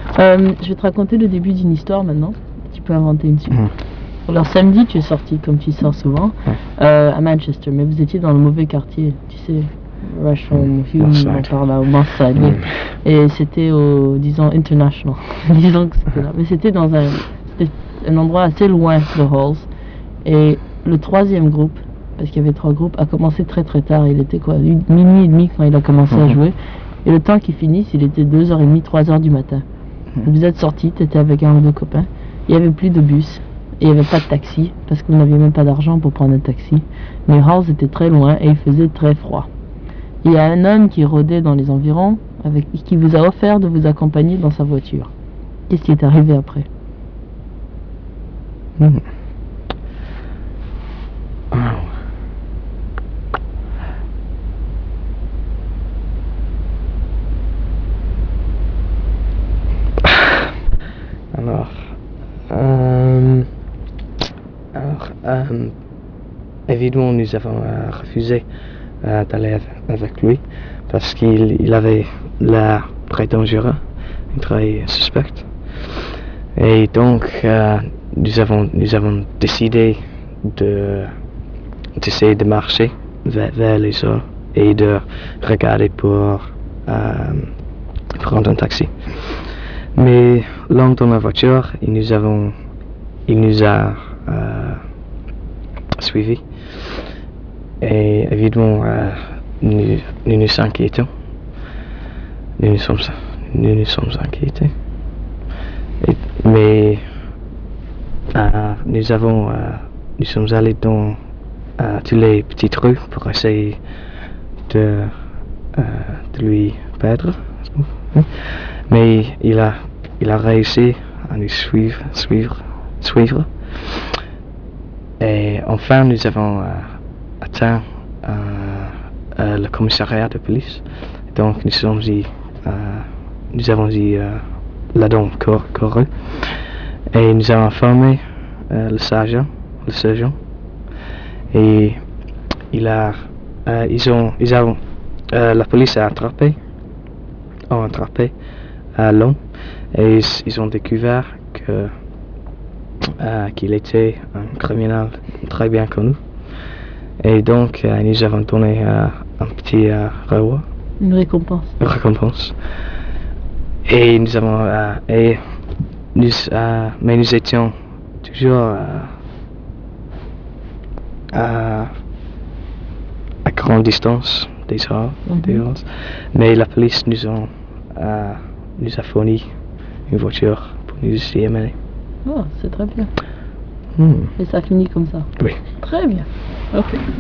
Je vais te raconter le début d'une histoire maintenant. Tu peux inventer une suite. Alors samedi, tu es sorti comme tu sors souvent à Manchester, mais vous étiez dans le mauvais quartier, tu sais, Rushham, Hume, par là, au Marside. Et c'était au, disons, International. Disons que c'était là. Mais c'était c'était un endroit assez loin de Halls. Et le troisième groupe, parce qu'il y avait 3 groupes, a commencé très très tard. Il était quoi, minuit et demi quand il a commencé à jouer. Et le temps qu'il finisse, il était 2h30, 3h du matin. Vous êtes sortis, tu étais avec un ou 2 copains. Il n'y avait plus de bus. Et il n'y avait pas de taxi, parce que vous n'aviez même pas d'argent pour prendre un taxi. Mais Halls était très loin et il faisait très froid. Il y a un homme qui rôdait dans les environs, qui vous a offert de vous accompagner dans sa voiture. Qu'est-ce qui est arrivé après? Évidemment, nous avons refusé d'aller avec lui parce qu'il avait l'air très dangereux, très suspect. Et donc, nous avons décidé d'essayer de marcher vers les eaux et de regarder pour prendre un taxi. Mais long dans la voiture, il nous a suivis. Et évidemment, nous nous inquiétons. Nous nous sommes inquiétés. Mais nous sommes allés dans tous les petites rues pour essayer de lui perdre. Mais il a réussi à nous suivre. Et enfin, nous avons atteint le commissariat de police. Donc, nous avons dit là-dedans couru. Et nous avons informé le sergent. Et la police a attrapé l'homme. Et ils ont découvert qu'il était un criminel très bien connu. Et donc, nous avons donné un petit reward. Une récompense. Et mais nous étions toujours à grande distance des Halls. Mais la police nous a fourni une voiture pour nous y amener. Oh, c'est très bien. Et ça finit comme ça? Oui. Très bien. Ok.